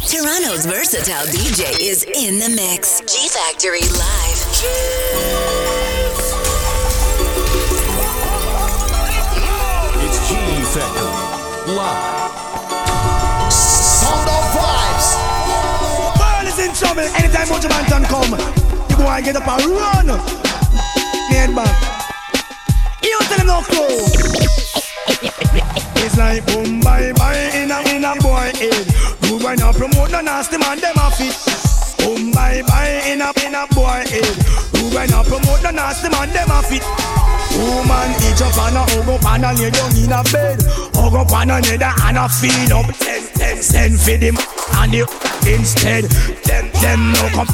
Toronto's versatile DJ is in the mix. G Factory Live. It's G Factory Live. Sound of vibes. World is in trouble anytime Mojo Banton come. The boy get up and run. Head back. You tell him no clue. It's like boom bye bye in a boy head. You boy now promote no nasty man them a fit. Boom bye bye in a boy head. You boy now promote no nasty man them a fit. Woman each up and a hug up and a lay down in a bed. Hug up and a nether and a feed up. Send for them and the instead. Them no come.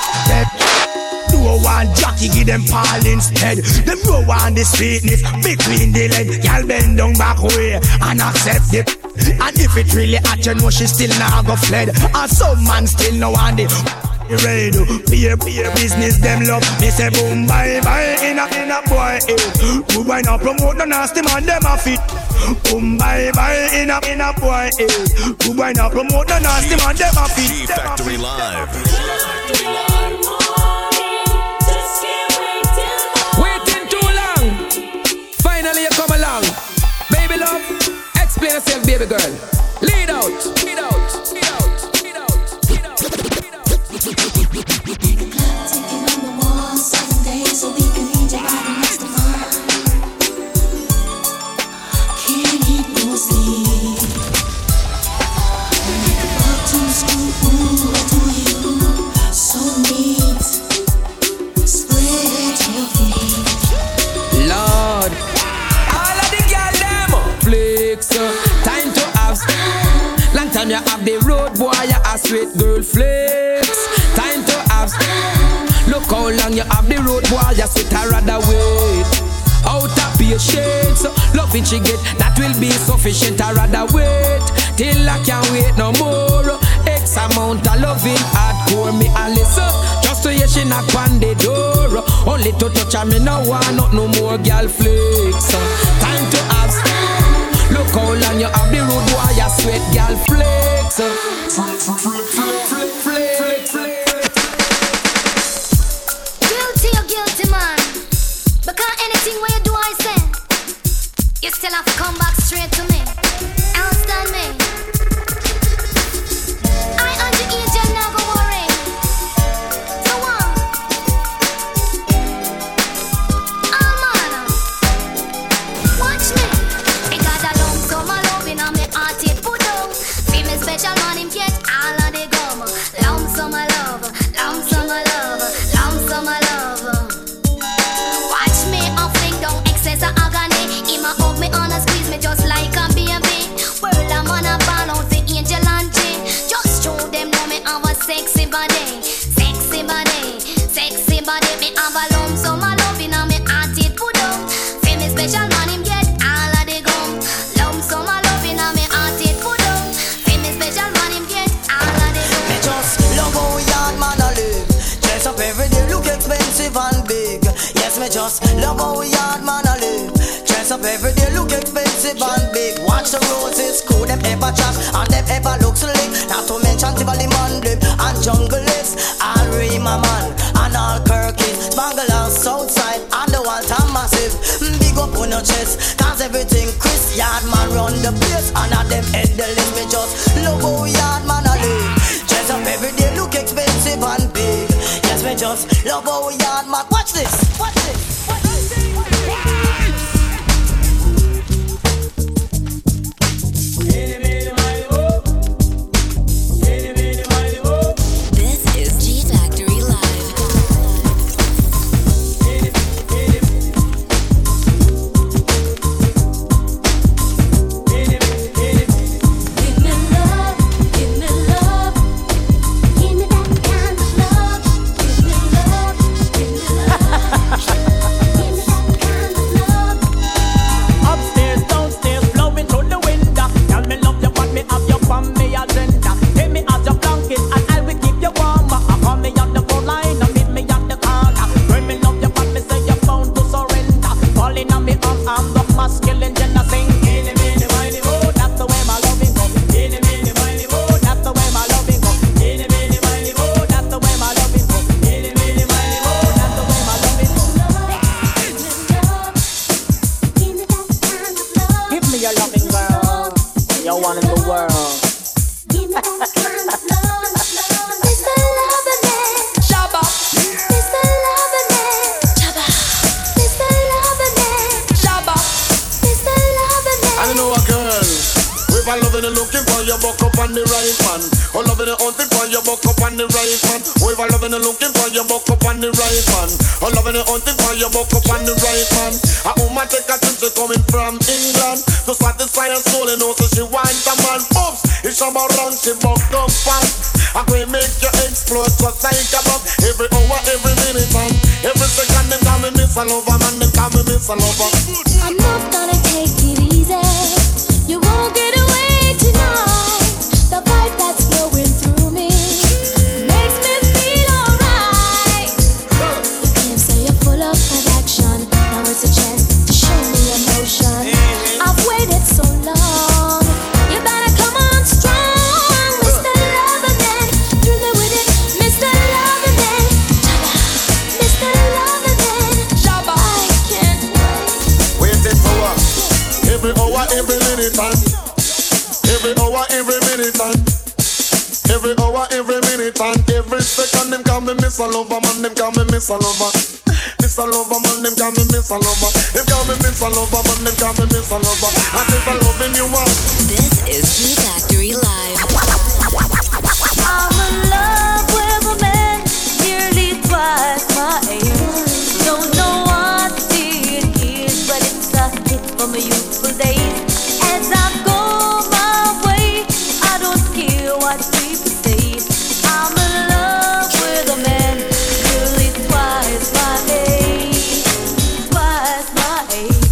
Do one jockey give them pal instead. Them go on the sweetness between the leg. Y'all bend down back way and accept it. And if it really at you know she still not go fled. And some man still no want it. Ready to be a business them love. They say boom bye bye in a boy head. Who boy now promote the nasty man them a fit. Boom bye bye in a boy head. Who boy now promote the nasty man them a fit. G Factory Live. Waiting too long. Finally you come along. Baby love, explain yourself, baby girl. Lead out. Lead out. Lead out. Lead out. Lead out. Lead out. The clock ticking on the wall, 7 days so we can need your body next to mine. Can't get no sleep. When I walk to school, ooh, I do you so neat. Spread your feet. Lord, all of the girl them flex. Time to have. Long time you have the road boy, you a sweet girl flex. Time to have. Look how long you have the road boy, you sweet I rather wait. Out of patience, loving she get that will be sufficient. I rather wait till I can't wait no more. X amount of loving hardcore me a listen. Just to hear she knock on the door. Only to touch her me no want not no more girl flex. Time to have. Look how long you have the road boy, you sweat girl flex. Guilty or guilty man. Because anything where you do I say, you still have to come back straight to me. Understand me? I underage you never worry. So on. Oh man. Watch me. I got a lump so my love in my heart it put down. Feel me special man him get all of the gum. Lump so my love. Lump so my love. Lump so my love. Watch me up fling down excess of agony. He ma hug me on a squeeze me just like a baby. World I'm on a ball out the angel and G. Just show them know me have a sexy body. Sexy body. Sexy body. Me have a lump so my love in me heart it put down. Feel me special man him get all of the gum. Lump so my love in me heart it put down. Feel me special man him get all of the gum. Me just love how yard man a live. Dress up every day, look expensive and big. Yes, me just love how yard man a live. Dress up every day, look expensive and big. Watch the roses, cool them ever chat and them ever look slick. Not to mention Tivoli Mandem and Jungle List. All Rima man and all Kirkis. Spangle and Southside and the Walter Massive. Big up on your chest, cause everything Chris Yard man run the place. And at them head the list. Me just love how yard man a live. Dress up every day, look expensive and big. Yes, me just love how yard man. Watch this, watch this, watch this. This is G Factory Live. Give me love, give me love, give me that kind of love. Give me love, give me love. world. Give me that kind of love. Mr. Loverman. Shabba. Mr. Loverman. Mr. Loverman. Shabba. Mr. Loverman. I know a girl. If I loving and looking for your buck up on the right man. Or loving and hunting for your buck up on the right man. Or if I loving and looking for your buck up on the right man. Or loving and hunting for your buck up on the right man. A woman take a trip, she coming from England. To satisfy her soul and also she wants a man. Oops, it's about run, she buck up fast. I can make you explode just like a bomb. Every hour, every minute, man. Every second, they call me Miss a Lover, man. They call me Miss a Lover. I'm not gonna take it easy. You won't get away tonight. The vibe that's flowing through me makes me feel alright. You can't say you're full of affection. Now it's a chance to show me emotion. I've waited so long. You better come on strong, Mr. Loverman. Thrill me with it, Mr. Loverman. Mr. Loverman. I can't wait. Waiting for what? Every hour, every minute, man. Every hour, every minute, man. Every hour, every minute, and every second, them call me Miss a Lover, man. Them call me Miss a Lover. Miss a Lover, man. Them call me Miss a Lover. Them call me Miss a Lover, man. Them call me Miss a Lover. And if I loving you, man. This is G Factory Live. I'm in love with a man nearly twice my age. Don't know what it is, but it's a hit from my youthful days. As I go my way, I don't care what people say. I'm in love with a man nearly twice my age. Twice my age.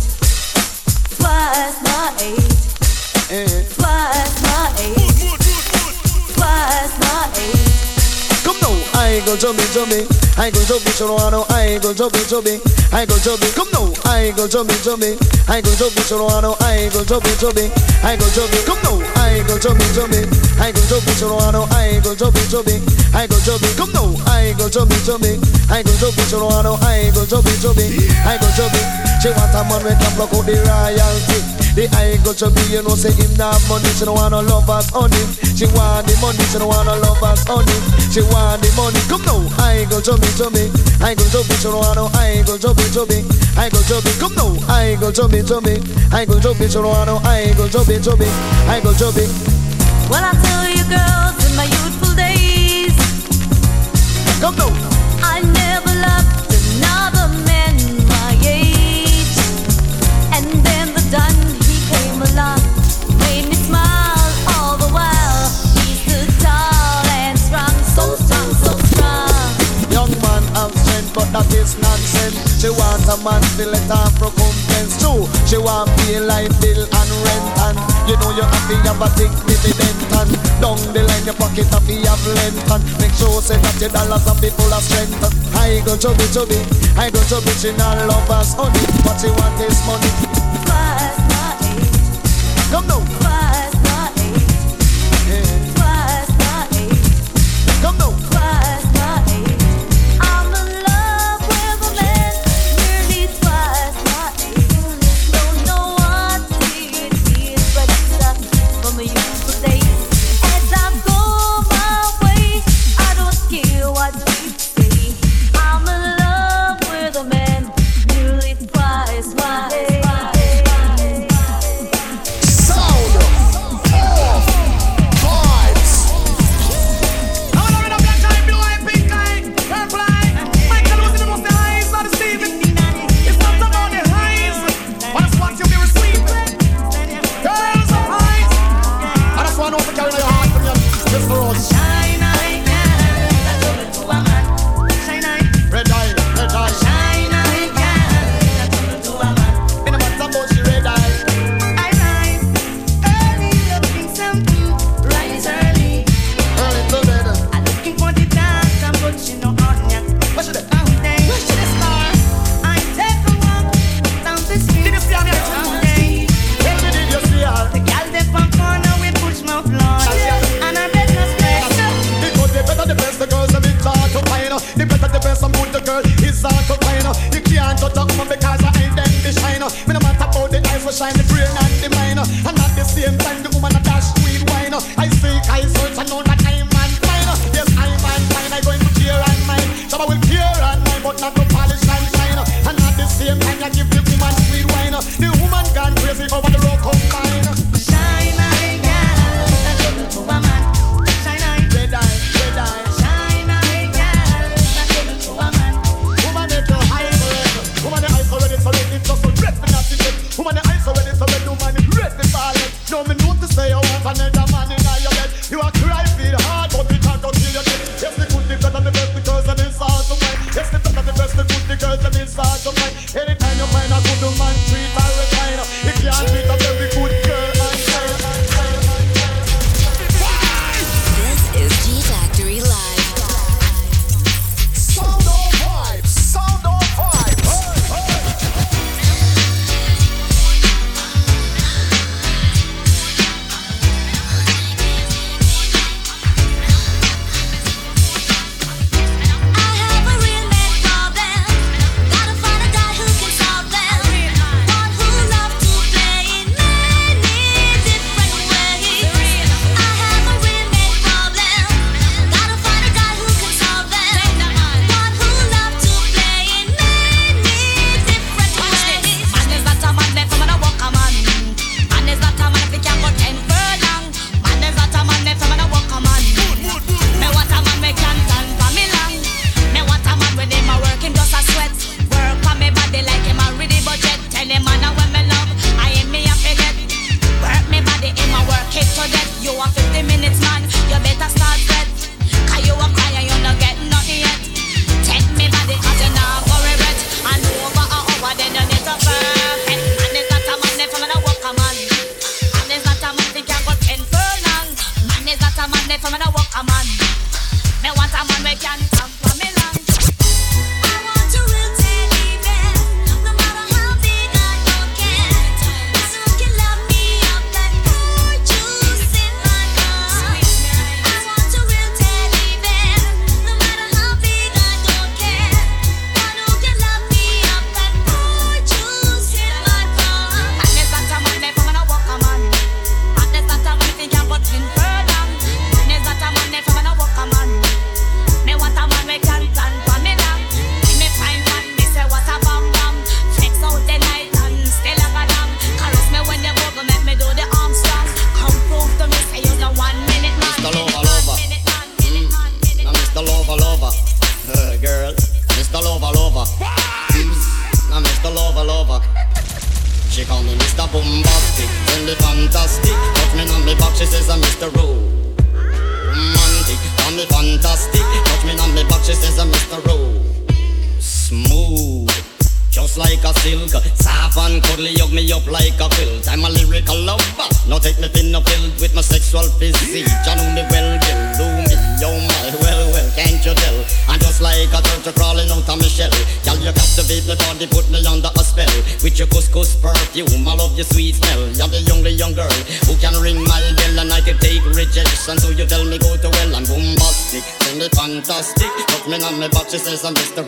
Twice my age. Twice my age. Twice my age. Come now, I go chubby, chubby. I go chubby, chorano. I go chubby, chubby. I go chubby. Come now, I go chubby, chubby. I go chubby, chorano. I go chubby, chubby. I go chubby. Come now, I go chubby, chubby. I go chubby, chorano. I go chubby, chubby. I go chubby. Come now, I go chubby, chubby. I go chubby, chorano. I go chubby, chubby. I go chubby. She want a man with a block out the royalty. The I go chubby, you know say him not money. She don't want no lovers on him. She want the money, she don't want no lovers on him. She want the money. Come now, I go chubby, chubby. I go chubby, chorano. I go chubby, chubby. I go chubby. Come now, I go chubby, chubby. I go chubby, chorano. I go chubby, chubby. I go chubby. Well, I tell you girls, in my youthful days, Come now. I never loved another man my age. And then the Don, he came along, made me smile all the while. He stood tall and strong, so strong, so strong. Young man have strength, but that is nonsense. She want a man to let her recompense too. She want pay light bill and rent, and you know you have to have a big dividend. And down the line your pocket have to have length, and make sure say that your dollars are full of strength. I go chubby, chubby. I go chubby. She not love us honey, what she want is money. Twice my age. Come now. Twice my age. Twice my age. Come now. Twice my age. I'm in love with a man nearly twice my age. Don't know what it is, but it's a from a youthful days. As I go my way, I don't care what people say. I'm in love with a man nearly twice my age. Sound of vibes. Red eye, red eye. In a matter about she red eye. Early to bed. Where she dey? Where she dey star? Tell me, did you see her? Because the better the best, the girls a bit hard to find. The better the best, some good the girl is hard to find. You can't touch a woman because her eye them they shine. Me no matter about the eyes for shine, the brain and the mind. And at the same time, the woman a dash queen. next man. You better start spread. Cause you a cry and you not get nothing yet. Take me body cause you not go regret. And over an hour then you need to perfect. And it's not a man if I'm gonna walk a man. And it's not a man think I got 10 furlong. Man is not a man if I'm gonna walk a man. Me want a man we can come for me long. I want to real teddy bear. No matter how big I don't care. So you can love me up like fruit juice in my cup. I want to real teddy bear. No matter how big I don't care. One who can love me up like fruit juice in my cup. And there's not a man if I'm gonna walk a man. And there's not a man if you can put in furlong. And there's not a man if I'm gonna walk a man. Me want a man we can plan for me long. See me find man, me say what a bam bam. Flex out the night and still have a damn. Caress me when you go make me do the Armstrong. Come prove to me say you're the 1 minute man. Mr. Lover, now Mr. Lover, girl, Mr. Lover, now Mr. Lover. She call me Mr. Bombastic, tell me fantastic. Touch me on me back, she says I'm Mr. Romantic, call me fantastic. Touch me on me back, she says I'm Mr. Smooth, just like a silk. Soft and cuddly, hug me up like a quilt. I'm a lyrical lover, now take me thin or filled with my sexual physique. You know me well, do me, oh my, well, can't you tell? I'm just like a turtle crawling out of my shell. Girl, you captivate me body, put me under a spell. With your couscous perfume, I love your sweet smell. You're the only young girl who can ring my bell, and I can take rejection. So you tell me go to well, I'm bombastic, tell me fantastic. Put me on my back, she says I'm Mr.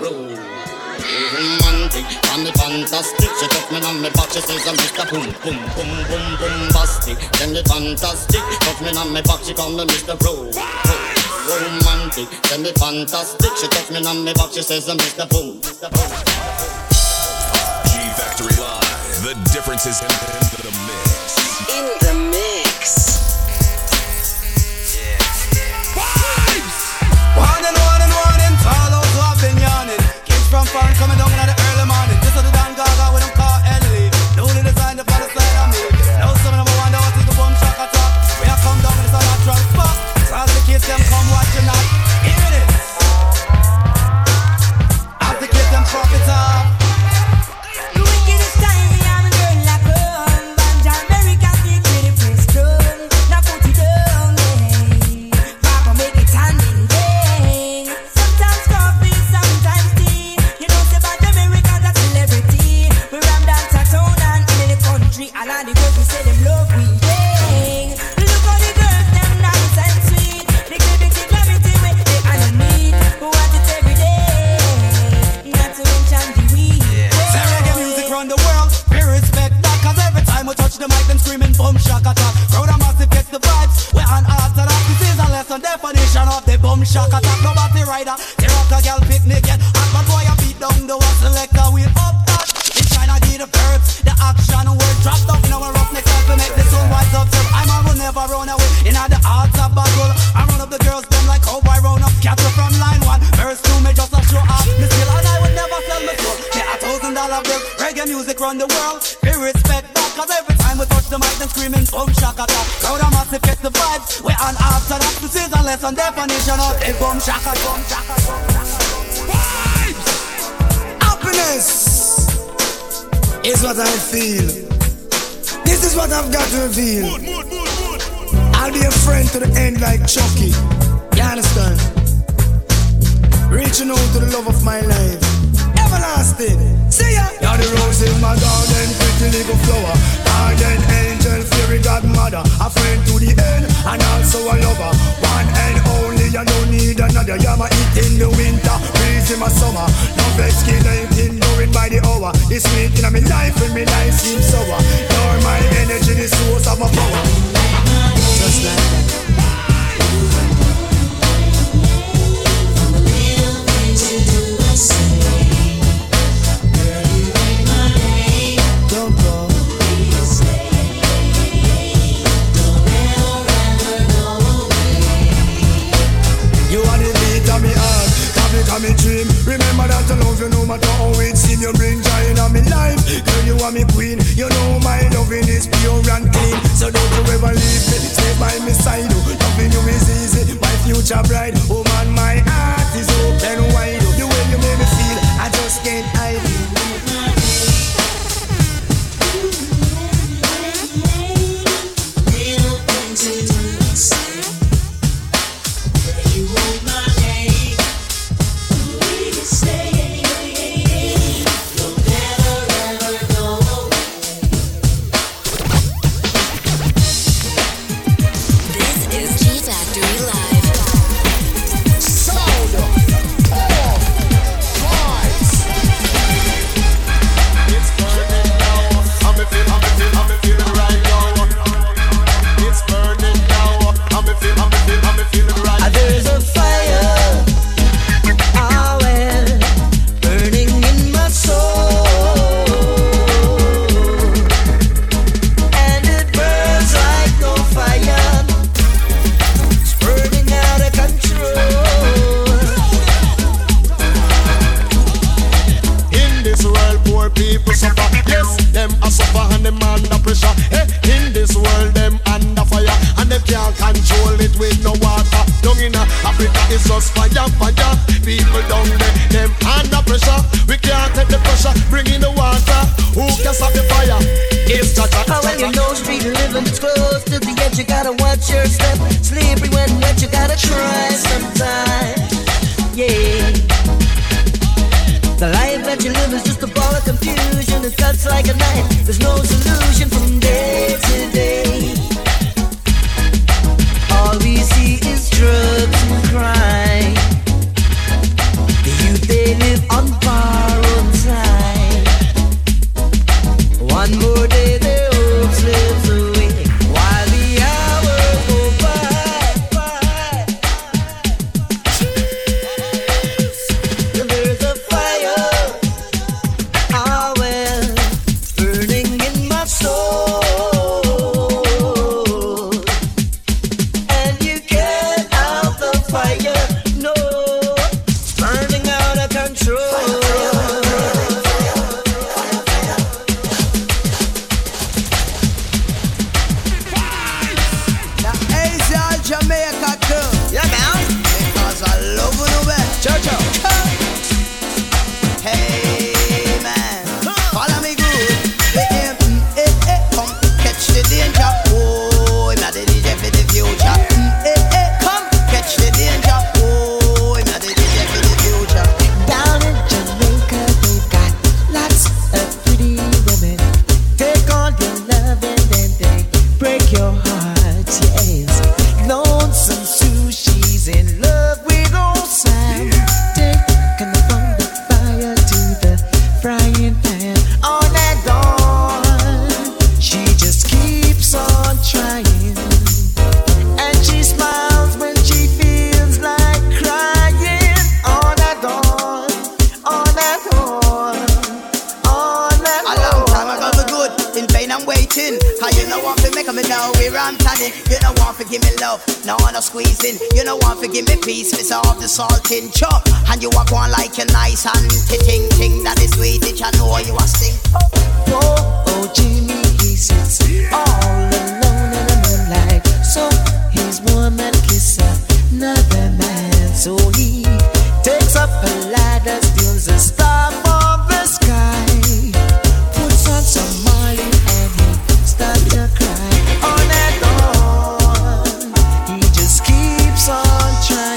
Romantic, call me fantastic. She took me on my back, she says I'm Mr. Boom, boom, boom, boom, bombastic. Tell me fantastic, took me on my back, she call me Mr. Romantic, tell me fantastic. She touch me on my back, she says I'm Mr. Boom, Mr. Boom. G Factory Live. The difference is in the mix. In the mix. Warning, follow who have been yawning. Kids from foreign coming down in the early morning. This is the Dan Gaga with them car Ellie. Newly designed the palace side of me. Now some of them wonder what is the boom shock attack. We have come down in this natural spot. So as the kids them come watching that. Here it is. As the kids them pop it up. The wickedest time we have a girl like her. Banja America be pretty strong. Now put it down, yeah. Papa make it standing, yeah. Sometimes coffee, sometimes tea. You know say Banja America's a celebrity. We ram dance at town and in the country. And all the girls we say them love we, yeah. Look how the girls them nice and sweet. The gravity with the underneath. Who want it every day? Not to mention the weed. Say reggae music round the world, we respect that. Cause every time we touch the mic, them screaming boom shock attack. Crowd a massive gets the vibes, we're on after that. This is a lesson definition of the boom shock attack. Nobody rider, tear up the girl picnic yet. Hot bad boy a beat down the one selector, we up that. It's trying to get the verbs, the action word drop down in our roughneck style to make the soul wise up. I'm a will never run away, in the hearts of battle. I run up the girls, them like cowboy round up. Cattle from line 1, verse 2, me just a show off. Me still and I would never sell me soul. Yeah, $1,000 bill, reggae music run the world. We respect that, cause every time we touch the mic, them screaming boom shock attack. Crowd a massive gets the vibes, we're on after that. This is a lesson definition of a boom shock attack. Vibes! Happiness is what I feel. This is what I've got to reveal. I'll be a friend to the end like Chucky. You understand? Reaching out to the love of my life. Everlasting. See ya! You're the rose in my garden, pretty little flower. Garden angel, fairy godmother. A friend to the end, and also a lover. One and only, I don't need another. You're my heat in the winter, breeze in my summer. No vex skin, anything going by the hour. This week in my life, when my life seems sour. You're my energy, the source of my power. Just like that. Don't go. You are the beat of me heart, topic of me dream. Remember that I love you no matter how it seems. You bring joy in my life, girl you are me queen. You know my loving is pure and clean. So don't you ever leave me, stay by my side. Loving you is easy, my future bride. Oh man, my heart is open wide. The way you make me feel, I just can't hide it. Salting chop, and you walk on like a nice and ting ting that is sweet, which I know you are sing. Oh, Jimmy, he sits all alone in the moonlight. So his woman kiss another man. So he takes up a ladder, steals a star from the sky, puts on some Molly and he starts to cry. On and on, he just keeps on trying.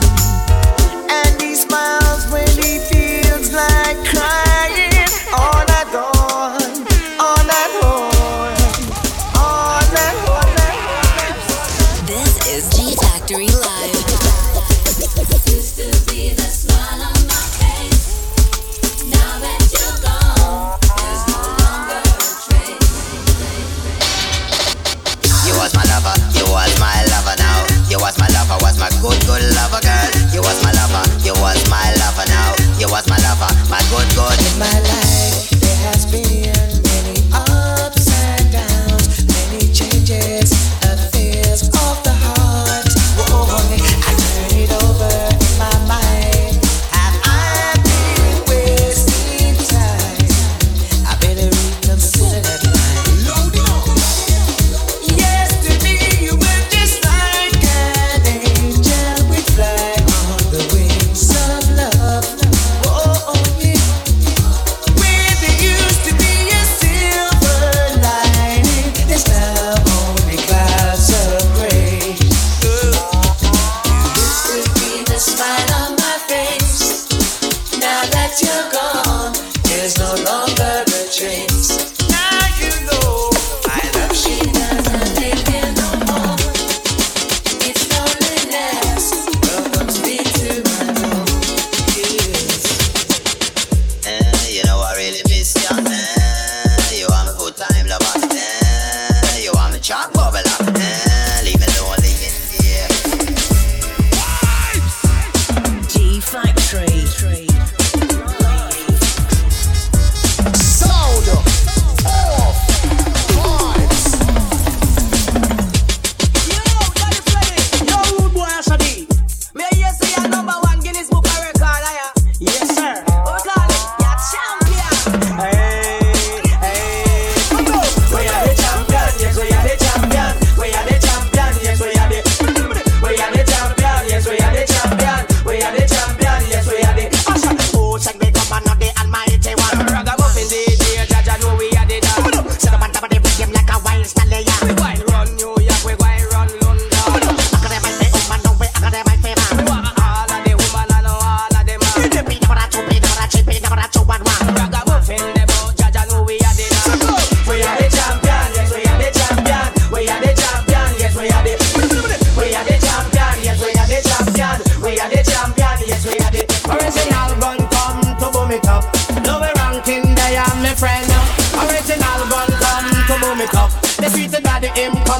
Good lover girl, you was my lover, you was my lover now, you was my lover, my good. In my life there has been many ups and downs, many changes, affairs of the heart. Whoa, I turn it over in my mind. Have I been wasting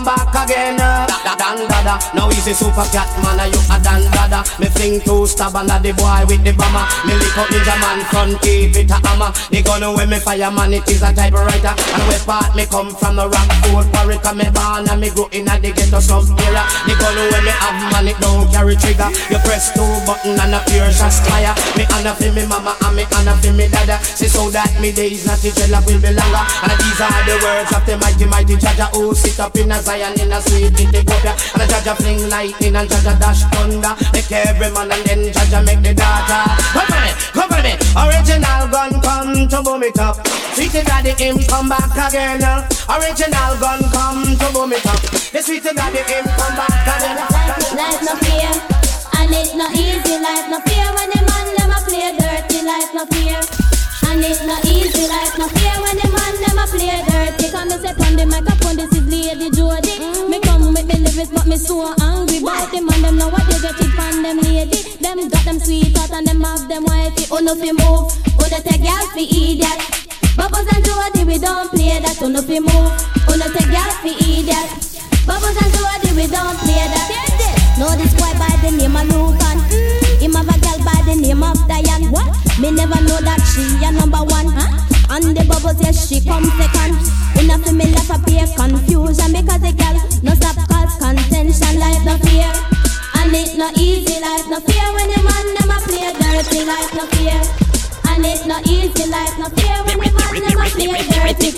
back again. Dan dada, now easy super cat man, you a dan dada. Me fling two stab under the boy with the bomber. Me lick up ninja man front keep it a hammer. The gun when me fire man it is a typewriter. And where part me come from the rock food parrot. Me born and me grow in a the ghetto some era. The gun when me have man it don't carry trigger. You press two button and a pure shot fire. Me honor for me mama and me honor for me dada. Say so that me days not the dreadlock will be longer. And these are the words of the mighty Jaja who sit up in a Zion in a sweet Ethiopia. And a Jaja fling lightning and Jaja dash thunder. Make every man and then Jaja make the data. Come for me, original gun come to boom it up. Sweetie daddy him come back again. Original gun come to boom it up. The sweetie daddy him come back again. Life no fear, and it's not easy. Life no fear when the man them a play dirty. Life no fear, and it's not easy. Life no fear when the man them a play dirty. Come me say on the microphone, this is Lady Jody. Me come with the lyrics, but me so angry. But the man them know what they get it from them lady. Them got them sweet out and them have them wifey. Oh no fi move, oh no take girl fi idiot. Bubbles and Jody we don't play that. Oh no fi move, oh no take girl fi idiot. Bubbles and Jody we don't play that. Know this boy by the name of Lucan. Him have a girl by the name of Diane. What? Me never know that she a number one. And the bubbles yes she come second. Enough to me laugh up here confusion because the girl no stop cause contention. Life no fear, and it's no easy. Life no fear when the man them a play dirty. Life no fear, and it's no easy. Life no fear when the man them a play dirty.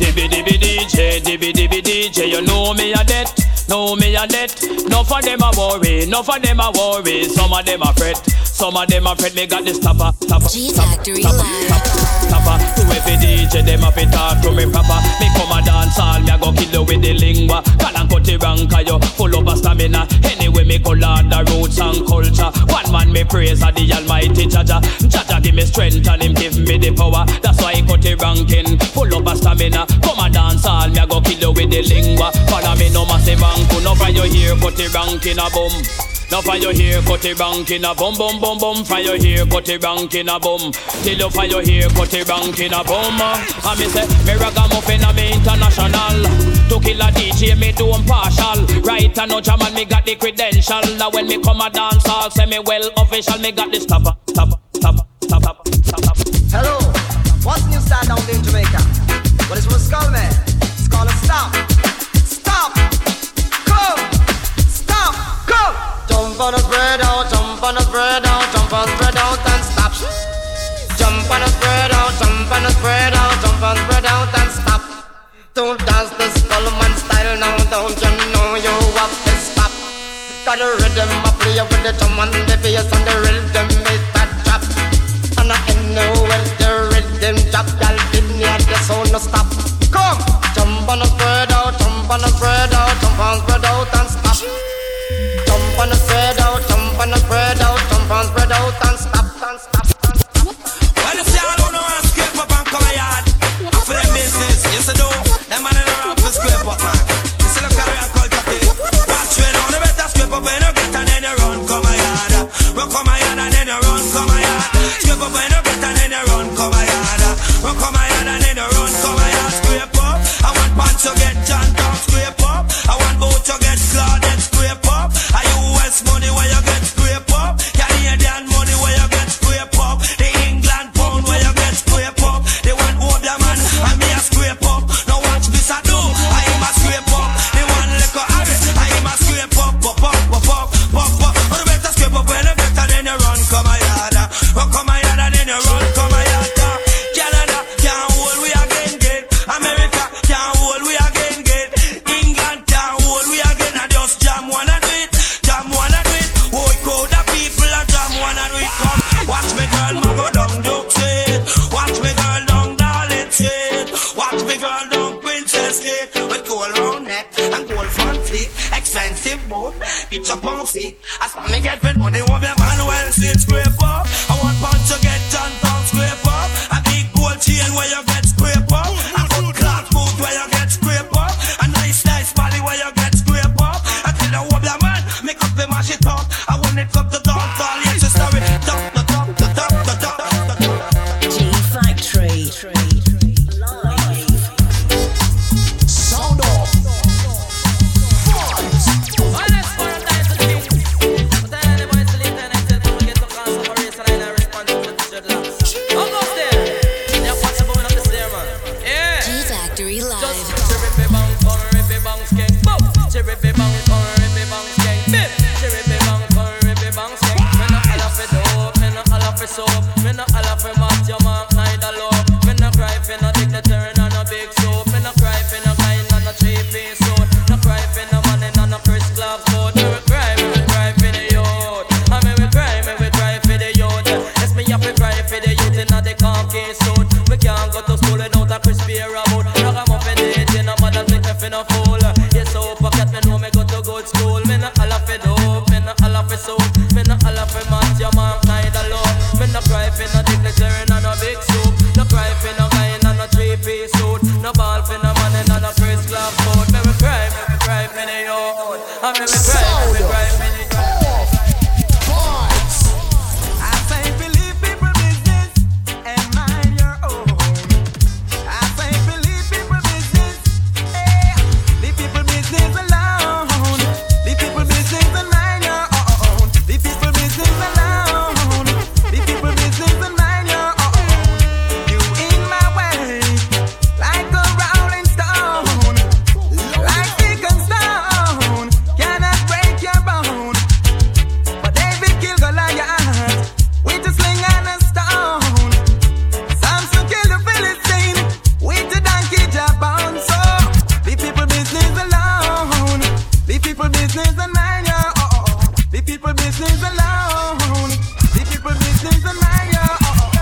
Dibby DJ, you know me a debt. Know me a debt. No for them a worry, no for them a worry. Some of them a fret, some of them a fret. Me got this stopper. G Factory Live. To every DJ, them a fit talk to me proper. Me come a dance all, me a go kill you with the lingua. Call and cut the rank, you full of a stamina. Anyway, me go learn the roots and culture. One man me praise a the almighty Jaja. Jaja give me strength and him give me the power. That's why he cut the ranking, full of a stamina. Come a dance all, me a go kill you with the lingua. Follow me no massive rank. No for your hair, cut the rank in a boom. No for your hair, cut the rank in a boom, boom, boom, boom. For your hair, cut the rank in a boom. Till you for your hair, cut the rank in a boom. And me say, me ragamuffin a me international. To kill a DJ, me do impartial. Right and no jam and me got the credential. Now when me come a dance, I'll say me well official. Me got the stopper. Hello, what's new style down there in Jamaica? What is what's called, man? It's called a stop. Stop. Jump on a spread out, jump on a spread out, jump on spread out and stop. Jump on a spread out, jump on a spread out, jump on spread out and stop. Don't dance the Skullman style now, don't you know you have to stop? Got a rhythm, I play with the drum and the bass and the rhythm is that drop. And I know when the rhythm drop, y'all give me at the sound no stop. Come, jump on a spread out, jump on a spread out, jump on spread out and stop. Jump on a spread out, jump on a spread out, jump on spread out and stop, and stop, and stop. Well, you see, I don't know how to scrape up and come a yard. For them business, yes I do. Them man in the rock for scrape up, man. You see the career culture thing. Watch me down, you better scrape up when you get and then you run, come a yard. Run, come a yard and then you run, come a yard. Scrape up when you get and then you run, come a yard. Run, come a yard and then you run, come a yard. Scrape up, I want pants to get John down, scrape up. I want boat to get Claudette, scrape up. Money where you get scrape up, Canadian money where you get scrape up, the England pound where you get scrape up, they want older man and me a scrape up. Now watch this I do, I am a scrape up. They want liquor Harry, I am a scrape up, pop up, pop up, pop up. But you better scrape up when you get and then you run, come a yard, come a yard and then you run, come a yard. Canada can't hold we again get, America can't hold we again get, England can't hold we again. I just jam one and do it. Watch me girl, ma go down Duke Street. Watch me girl down Darling Street. Watch me girl down Princess Street. With gold round neck and gold front feet. Expensive boat, it's a bouncy. As for me get with money, want me Manuel Street scrape up. I want pound to get John pound scrape up. A big gold chain where you get scrape up. A good cloth boot where you get scrape up. A nice body where you get scrape up. Until the wobbler man make up the mash it up. I want it up the dance all, yes it's story. soap. Me no holla for mat your mark neither love. Me no cry for no dignitary and no big soap. Me no cry for no kind and no 3-piece suit. No cry for no money and no Chris Claus boat. Me will cry for the youth. And me will cry for the youth. Yes, me have to cry for the youth in the khaki suit. We can't go to school without a crispy rabout. Ragamuffin dating no mother take me for no fool. Yes, so pocket me know me go to good school. Me no holla for dope, me no holla for soap. Me no holla for mat your mark neither love. Me no cry for no dignitary and no big soup. No cry for no kind and no 3-piece suit. No ball for no money and no Chris Claus boat. Me will cry for the youth. And me will cry for the youth. I say believe people business and mind your own. I say believe people business, leave people business alone. Leave people business and mind your own. Leave people business alone. Leave people business and mind your own. You in my way like a rolling stone, like stick and stone cannot break your bone. But David killed Goliath with a sling and a stone. Samson killed the Philistine with a donkey jawbone. So leave people business alone. Leave people business and mind your own. Leave people business alone. Leave people business and mind your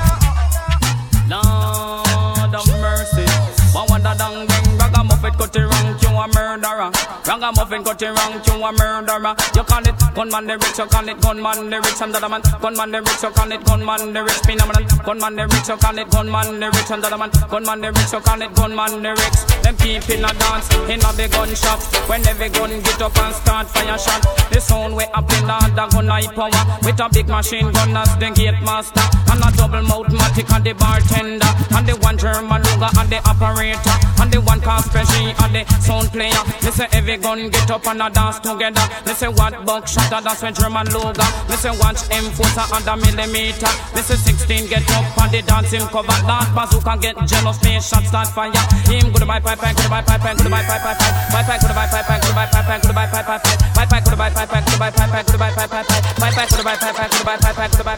own. Lord of mercy. Wanda dang dang, ragamuffin cut it wrong, you a murderer. Ragamuffin cut it wrong, you a murderer. You call it gunman the rich, you call it gunman the rich, and the other man gunman the rich, you call it gunman the rich. Phenomenon, gunman the rich, you call it gunman the rich, and the other man gunman the rich, you call it gunman the rich. Them people in a dance, in a big gun shop. When every gun get up and start fire shot, the sound way up in the gun high power. With a big machine gun as the gate master, and a double mouth matic and the bartender, and the one German Luger and the operator, and the one cast special and the sound player. They say every gun get up and a dance together. They say what buckshot a dance with German Luger. They say watch M4 and a millimeter. They say 16 get up and the dancing cover. That bazooka get jealous, they shot start fire. Him go to buy pipe, go to buy pipe, go to buy pipe, pipe, go to buy pipe, go to buy pipe, go to buy pipe, pipe, go to buy pipe, go to buy pipe, go to buy pipe, pipe, go to buy pipe, go to buy pipe, go to buy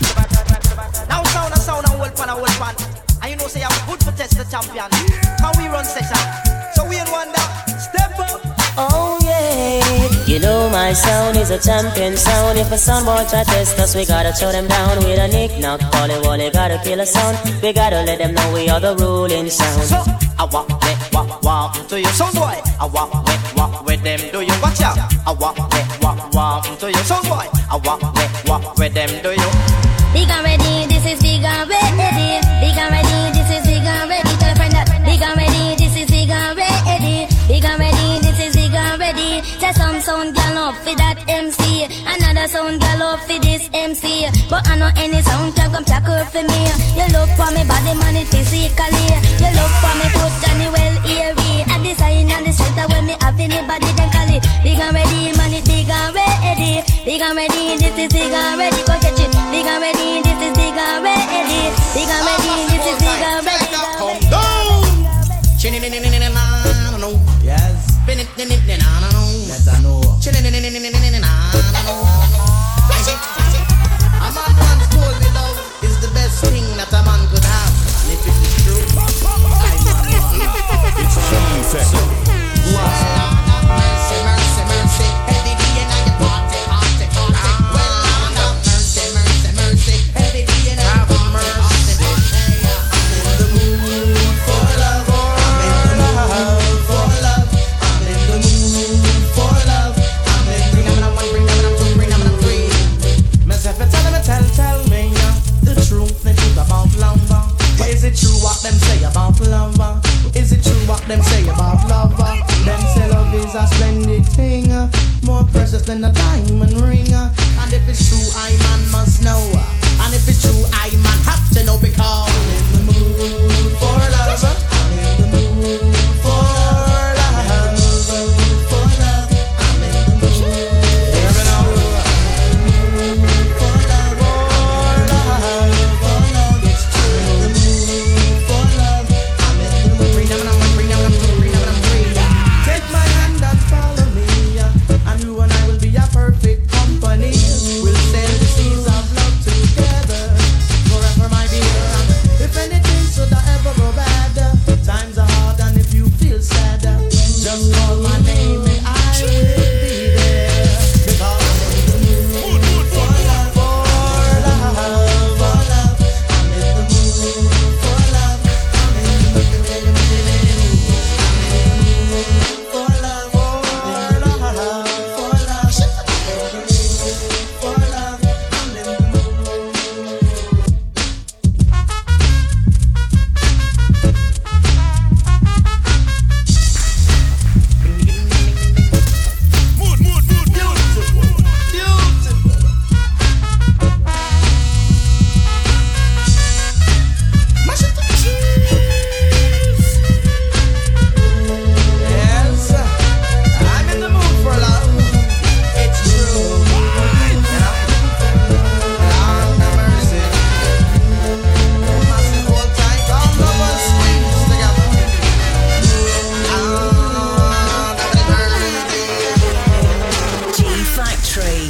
pipe. Now sound and wolf pan. And you know say I'm good for test the champion. How we run session. So we in wonder, step up. Oh yeah, you know my sound is a champion sound. If a sound boy try test us, we gotta show them down with a nick knock, Polly Wally, gotta kill a sound. We gotta let them know we are the ruling sound. So I walk to your sound boy. I walk with them. Do you watch out? I walk to your sound boy. I walk with them. Do you? Big and ready, this is big and ready. Big and ready, this is big and ready. Tell a friend that big and ready, this is big and ready. Big and ready, this is big and ready. Say some sound girl up for that MC, another sound girl up for this MC. But I know any sound can come tackle for me. You look for me body man it physically. You look for me foot Johnny well eerie. At the sign and the center when me have anybody then call it. Big and ready man it big and ready. Big and ready, this is big and ready. Go catch it. Big and ready, this is big and ready. Big and ready, this is big and ready. Come down. Yes. Let her know. A man told me love is the best thing that a man could have. And if it is true, it's G-Factory. Mercy, mercy, mercy. Every day in your party. Well, mercy, mercy, mercy. Every day in your party.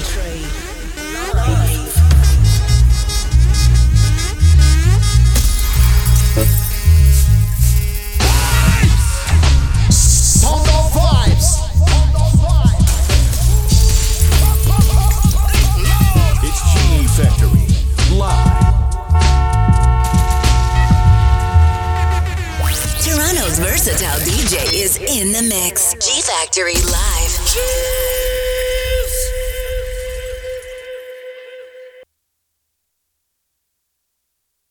Toronto's versatile DJ is in the mix. G Factory Live.